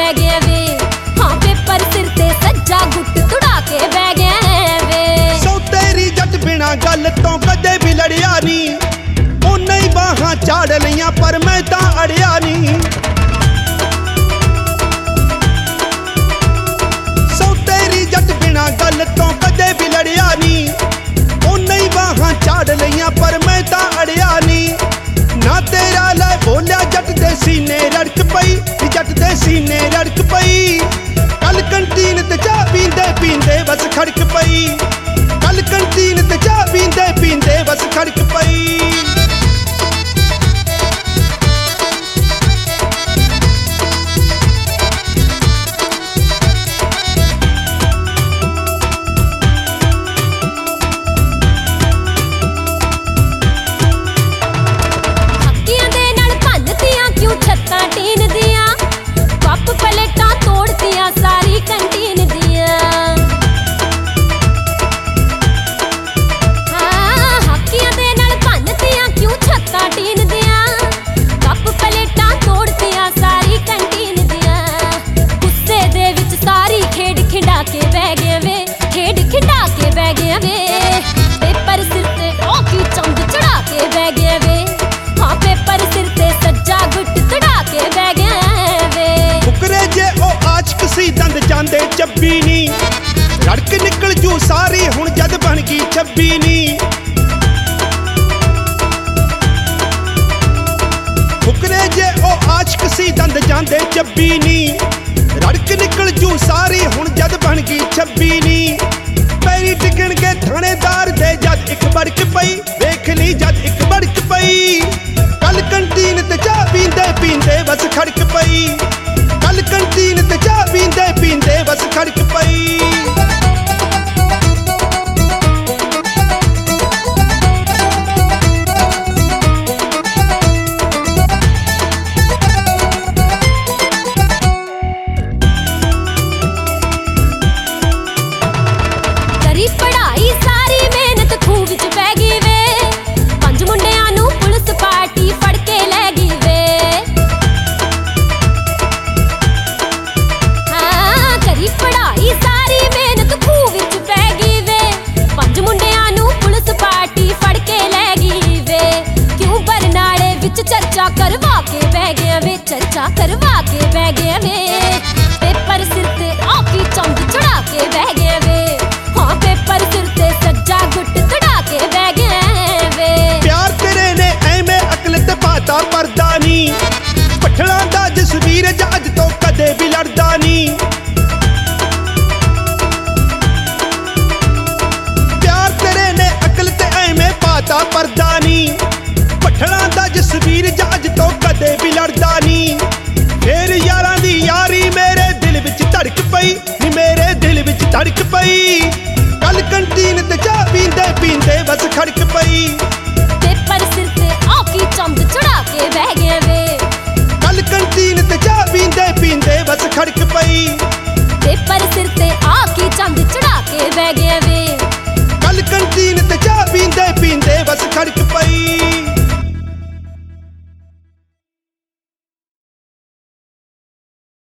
बह गया वे। हाँ पेपर सिर ते सज्जा गुट तुड़ा के बह गया वे। सौ तेरी जट बिना गल तो कदे भी लड़िया नी, उन्हें ही बाहां झाड़ लिया पर मैं तां अड़िया नी। सौ तेरी जट बिना गल तो कदे भी लड़िया नी, उन्हें ही बाहां झाड़ लिया पर मैं तां अड़िया नी। ना तेरा लै बोलिया जट दे सीने रड़क पई, जट दे सीने रड़क पई। कल कंटीन ते चाह पींदे पींदे बस खड़क पई, कल कंटीन ते चाह पींदे पींदे बस खड़क पई। दंद जांदे चब्बी नी, रड़क निकल जू सारी हुण जद बन गई छब्बी नी। फुकरे जे ओ आशिक सी दंद जांदे चब्बी नी, रड़क निकल जू सारी हुण जद बन गई छब्बी नी। पैरी टिकण के थानेदार दे जद एक बड़क पई, देख ली जद एक बड़क पई। कल कंटीन ते चाह पींदे पींदे बस खड़क पई, कल कंटीन ते चाह पींदे पींदे बस खड़क पई। करी पढ़ाई सारी मेहनत खूह विच पै गई वे, पंज मुंडियां नूं पुलिस पार्टी फड़ के लै गई वे। हाँ करी पढ़ाई सारी मेहनत खूह विच पै गई वे, पंज मुंडियां नूं पुलिस पार्टी फड़ के लै गई वे। क्यों बरनाले विच चर्चा करवा के बह गया वे, चर्चा करवा के बह गया वे। पेपर सिर ते आकी चंद चढ़ा के बह गया वे। हाँ पेपर सिर ते सज्जा गुट तुड़ा के बह गया वे। प्यार तेरे ने ऐवें अकल ते पाता परदा नी, पठड़ा दा जसवीर जज तो कदे भी लड़दा नी। प्यार तेरे ने अकल ते ऐवें पाता परदा नी, पठड़ा दा जसवीर जज तो कदे भी लड़दा नी। फिर यारां दी यारी मेरे दिल विच धड़क पई, नी मेरे दिल विच धड़क पई। कल कंटीन ते चाह पींदे पींदे बस खड़क पई।